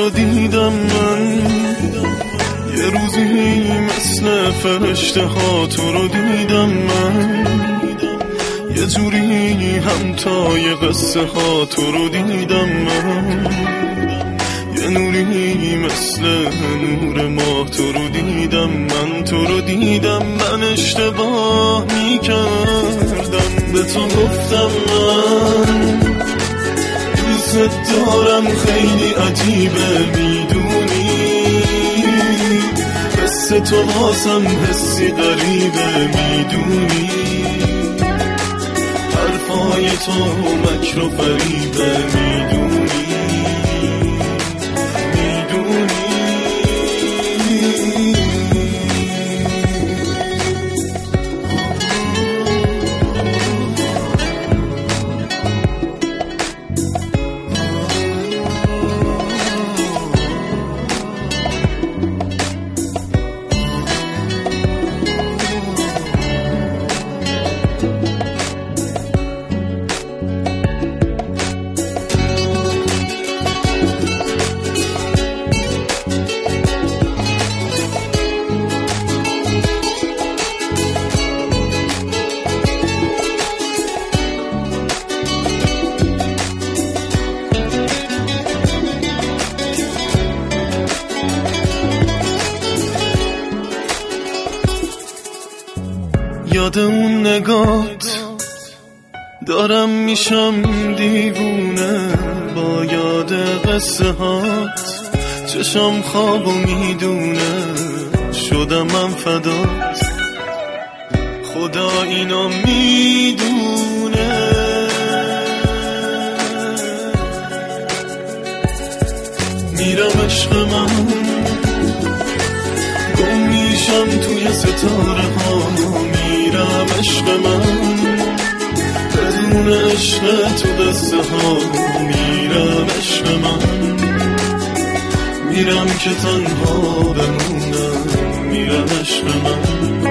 رو دیدم من، یه روزی مثل فرشته ها تو رو دیدم من، یه جوری همتای قصه ها تو رو دیدم من، یه نوری مثل نور ماه تو رو دیدم من، تو رو دیدم من اشتباه میکردم، به تو گفتم من دوست دارم خیلی عجیبه میدونی، قصه تو واسم حسی غریبه میدونی، حرفای تو مکر و فریبه میدونی. یاد اون نگات دارم میشم دیوونه، با یاد قصه هات چشم خوابو میدونه، شدم من فدات خدا اینو میدونه، میرم عشق من گم میشم توی ستاره ها، میرم عشق من بدون عشق تو دسته ها، میرم عشق من میرم که تنها بمونم، میرم عشق من.